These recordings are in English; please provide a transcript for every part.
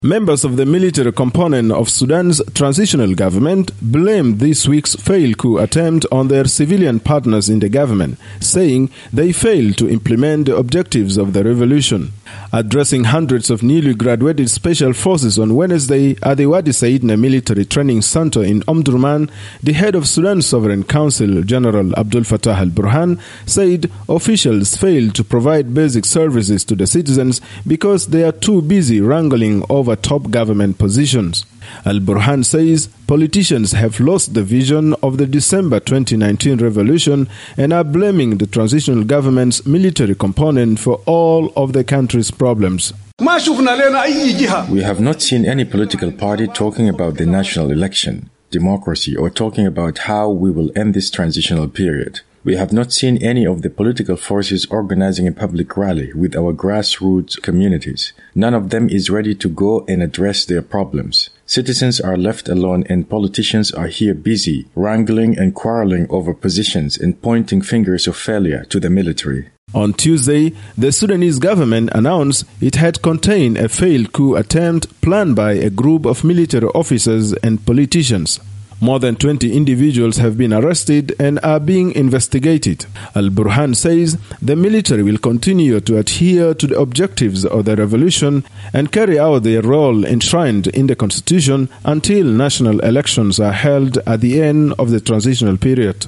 Members of the military component of Sudan's transitional government blamed this week's failed coup attempt on their civilian partners in the government, saying they failed to implement the objectives of the revolution. Addressing hundreds of newly graduated special forces on Wednesday at the Wadi Saidna military training center in Omdurman, the head of Sudan Sovereign Council, General Abdel Fattah al-Burhan, said officials failed to provide basic services to the citizens because they are too busy wrangling over top government positions. Al-Burhan says politicians have lost the vision of the December 2019 revolution and are blaming the transitional government's military component for all of the country's problems. We have not seen any political party talking about the national election, democracy, or talking about how we will end this transitional period. We have not seen any of the political forces organizing a public rally with our grassroots communities. None of them is ready to go and address their problems. Citizens are left alone and politicians are here busy, wrangling and quarreling over positions and pointing fingers of failure to the military. On Tuesday, the Sudanese government announced it had contained a failed coup attempt planned by a group of military officers and politicians. More than 20 individuals have been arrested and are being investigated. Al-Burhan says the military will continue to adhere to the objectives of the revolution and carry out their role enshrined in the constitution until national elections are held at the end of the transitional period.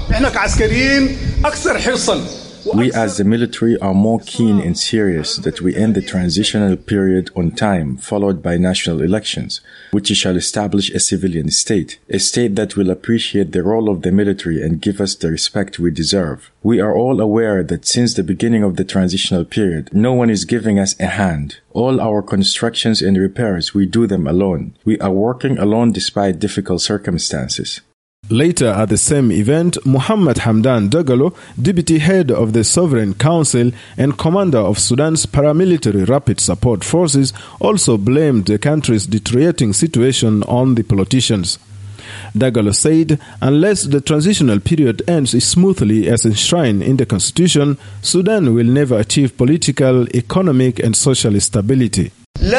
We as the military are more keen and serious that we end the transitional period on time, followed by national elections, which shall establish a civilian state, a state that will appreciate the role of the military and give us the respect we deserve. We are all aware that since the beginning of the transitional period, no one is giving us a hand. All our constructions and repairs, we do them alone. We are working alone despite difficult circumstances. Later at the same event, Muhammad Hamdan Dagalo, deputy head of the Sovereign Council and commander of Sudan's paramilitary rapid support forces, also blamed the country's deteriorating situation on the politicians. Dagalo said, unless the transitional period ends smoothly as enshrined in the constitution, Sudan will never achieve political, economic and social stability.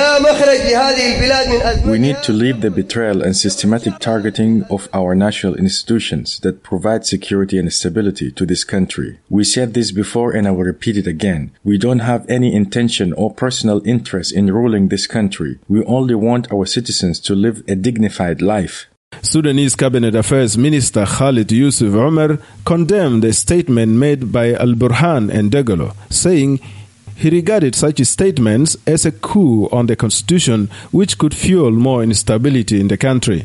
We need to leave the betrayal and systematic targeting of our national institutions that provide security and stability to this country. We said this before and I will repeat it again. We don't have any intention or personal interest in ruling this country. We only want our citizens to live a dignified life. Sudanese Cabinet Affairs Minister Khalid Yusuf Omar condemned the statement made by Al-Burhan and Dagalo, saying he regarded such statements as a coup on the constitution which could fuel more instability in the country.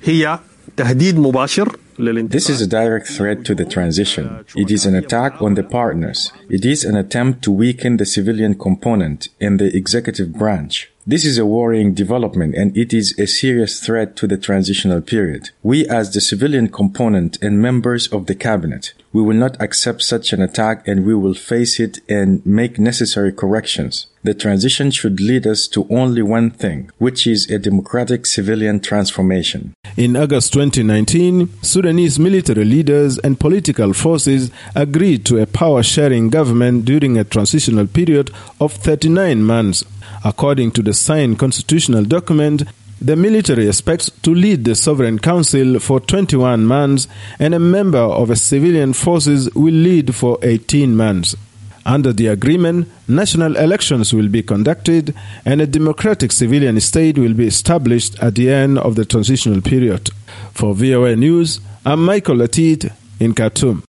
This is a direct threat to the transition. It is an attack on the partners. It is an attempt to weaken the civilian component in the executive branch. This is a worrying development and it is a serious threat to the transitional period. We as the civilian component and members of the cabinet, we will not accept such an attack and we will face it and make necessary corrections. The transition should lead us to only one thing, which is a democratic civilian transformation. In August 2019, Sudanese military leaders and political forces agreed to a power-sharing government during a transitional period of 39 months. According to the signed constitutional document, the military expects to lead the Sovereign Council for 21 months and a member of a civilian forces will lead for 18 months. Under the agreement, national elections will be conducted and a democratic civilian state will be established at the end of the transitional period. For VOA News, I'm Michael Latit in Khartoum.